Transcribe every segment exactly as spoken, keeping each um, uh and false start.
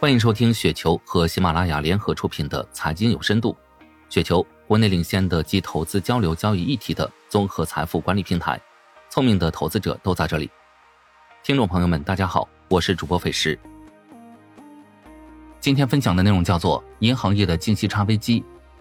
欢迎收听雪球和喜马拉雅联合出品的财经有深度。雪球，国内领先的集投资交流交易一体的综合财富管理平台，聪明的投资者都在这里。听众朋友们大家好，我是主播斐石。今天分享的内容叫做银行业的净息差危机。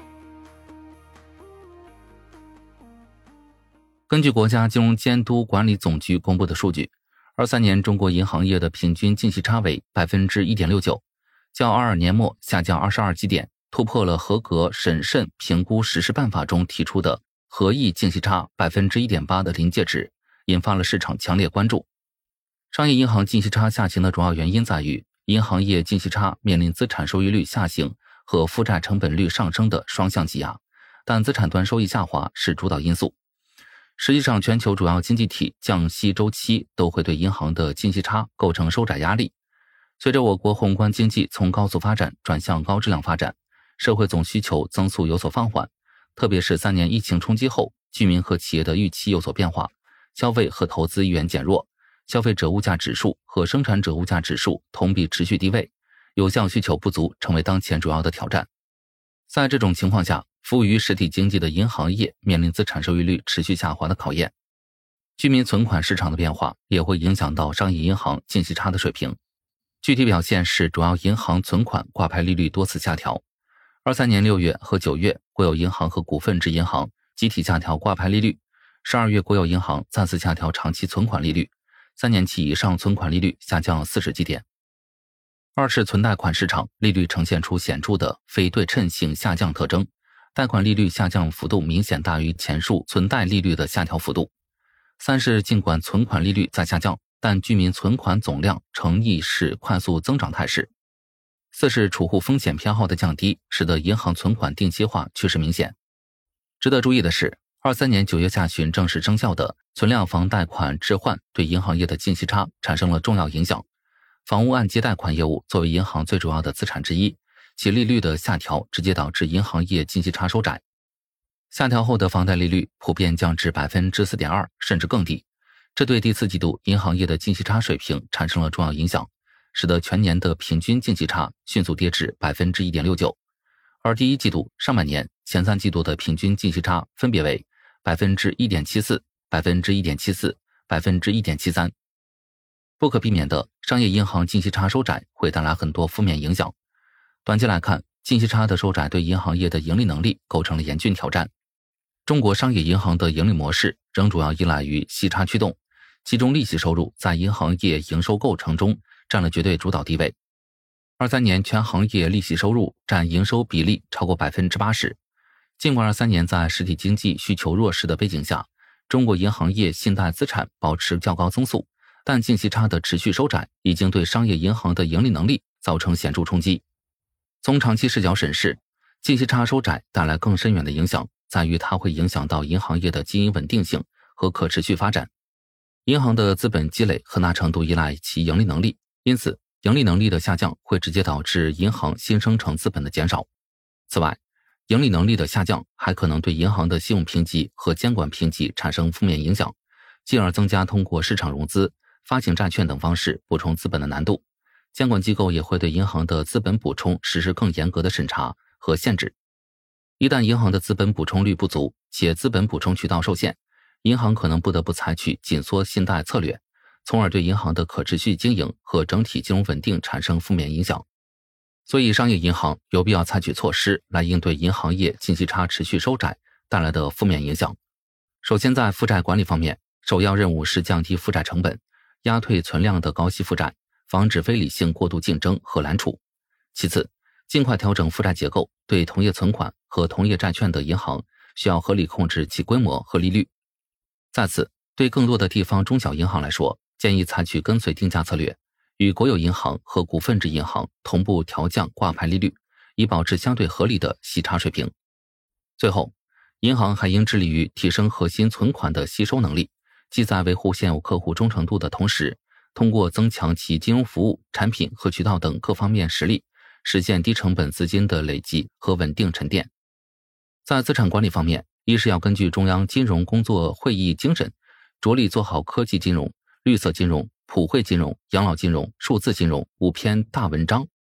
根据国家金融监督管理总局公布的数据，二三年中国银行业的平均净息差为 百分之一点六九， 较二二年末下降二十二基点，突破了合格审慎评估实施办法中提出的合意净息差 百分之一点八 的临界值，引发了市场强烈关注。商业银行净息差下行的主要原因在于银行业净息差面临资产收益率下行和负债成本率上升的双向挤压，但资产端收益下滑是主导因素。实际上，全球主要经济体降息周期都会对银行的净息差构成收窄压力。随着我国宏观经济从高速发展转向高质量发展，社会总需求增速有所放缓，特别是三年疫情冲击后，居民和企业的预期有所变化，消费和投资意愿减弱，消费者物价指数和生产者物价指数同比持续低位，有效需求不足成为当前主要的挑战。在这种情况下，服务于实体经济的银行业面临资产收益率持续下滑的考验。居民存款市场的变化也会影响到商业银行净息差的水平。具体表现是主要银行存款挂牌利率多次下调。二三年六月和九月，国有银行和股份制银行集体下调挂牌利率。十二月，国有银行再次下调长期存款利率，三年期以上存款利率下降四十基点。二是存贷款市场利率呈现出显著的非对称性下降特征，贷款利率下降幅度明显大于前述存贷利率的下调幅度。三是尽管存款利率在下降，但居民存款总量呈逆势快速增长态势。四是储户风险偏好的降低，使得银行存款定期化趋势明显。值得注意的是，二三年九月下旬正式生效的存量房贷款置换对银行业的净息差产生了重要影响。房屋按揭贷款业务作为银行最主要的资产之一，其利率的下调直接导致银行业净息差收窄。下调后的房贷利率普遍降至 百分之四点二 甚至更低，这对第四季度银行业的净息差水平产生了重要影响，使得全年的平均净息差迅速跌至 百分之一点六九， 而第一季度上半年前三季度的平均净息差分别为 百分之一点七四、百分之一点七四、百分之一点七三。不可避免的，商业银行净息差收窄会带来很多负面影响。短期来看，净息差的收窄对银行业的盈利能力构成了严峻挑战。中国商业银行的盈利模式仍主要依赖于息差驱动，其中利息收入在银行业营收构成中占了绝对主导地位。二三年全行业利息收入占营收比例超过 百分之八十。 尽管二三年在实体经济需求弱势的背景下，中国银行业信贷资产保持较高增速，但净息差的持续收窄已经对商业银行的盈利能力造成显著冲击。从长期视角审视，净息差收窄带来更深远的影响，在于它会影响到银行业的经营稳定性和可持续发展。银行的资本积累很大程度依赖其盈利能力，因此盈利能力的下降会直接导致银行新生成资本的减少。此外，盈利能力的下降还可能对银行的信用评级和监管评级产生负面影响，进而增加通过市场融资、发行债券等方式补充资本的难度。监管机构也会对银行的资本补充实施更严格的审查和限制。一旦银行的资本补充率不足，且资本补充渠道受限，银行可能不得不采取紧缩信贷策略，从而对银行的可持续经营和整体金融稳定产生负面影响。所以商业银行有必要采取措施来应对银行业净息差持续收窄带来的负面影响。首先，在负债管理方面，首要任务是降低负债成本，压退存量的高息负债，防止非理性过度竞争和揽储。其次，尽快调整负债结构，对同业存款和同业债券的银行需要合理控制其规模和利率。再次，对更多的地方中小银行来说，建议采取跟随定价策略，与国有银行和股份制银行同步调降挂牌利率，以保持相对合理的息差水平。最后，银行还应致力于提升核心存款的吸收能力，即在维护现有客户忠诚度的同时，通过增强其金融服务、产品和渠道等各方面实力，实现低成本资金的累积和稳定沉淀。在资产管理方面，一是要根据中央金融工作会议精神，着力做好科技金融、绿色金融、普惠金融、养老金融、数字金融五篇大文章，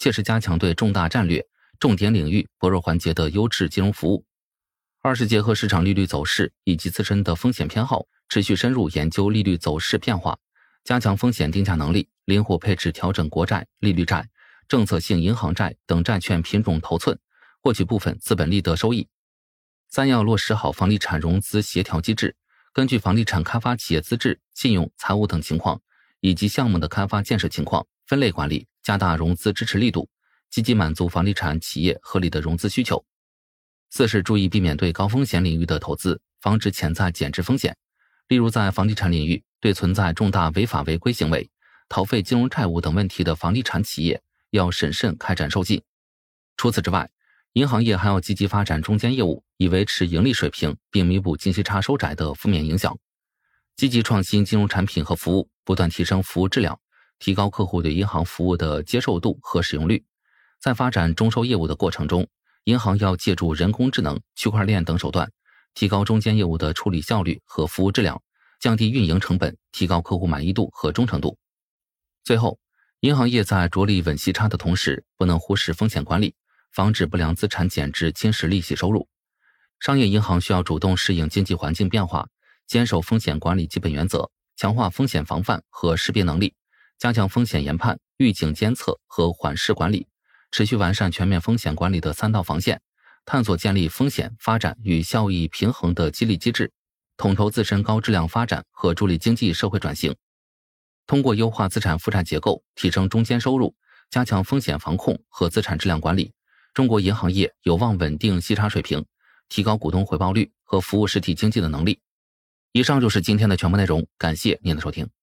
切实加强对重大战略、重点领域、薄弱环节的优质金融服务。二是结合市场利率走势以及自身的风险偏好，持续深入研究利率走势变化，加强风险定价能力，灵活配置调整国债、利率债、政策性银行债等债券品种头寸，获取部分资本利得收益。三要落实好房地产融资协调机制，根据房地产开发企业资质、信用、财务等情况，以及项目的开发建设情况，分类管理，加大融资支持力度，积极满足房地产企业合理的融资需求。四是注意避免对高风险领域的投资，防止潜在减值风险。例如在房地产领域，对存在重大违法违规行为、逃废金融债务等问题的房地产企业，要审慎开展授信。除此之外，银行业还要积极发展中间业务，以维持盈利水平，并弥补信息差收窄的负面影响。积极创新金融产品和服务，不断提升服务质量，提高客户对银行服务的接受度和使用率。在发展中收业务的过程中，银行要借助人工智能、区块链等手段，提高中间业务的处理效率和服务质量，降低运营成本，提高客户满意度和忠诚度。最后，银行业在着力稳息差的同时，不能忽视风险管理，防止不良资产减值侵蚀利息收入。商业银行需要主动适应经济环境变化，坚守风险管理基本原则，强化风险防范和识别能力，加强风险研判、预警监测和缓释管理，持续完善全面风险管理的三道防线，探索建立风险、发展与效益平衡的激励机制，统筹自身高质量发展和助力经济社会转型。通过优化资产负债结构，提升中间收入，加强风险防控和资产质量管理，中国银行业有望稳定息差水平，提高股东回报率和服务实体经济的能力。以上就是今天的全部内容，感谢您的收听。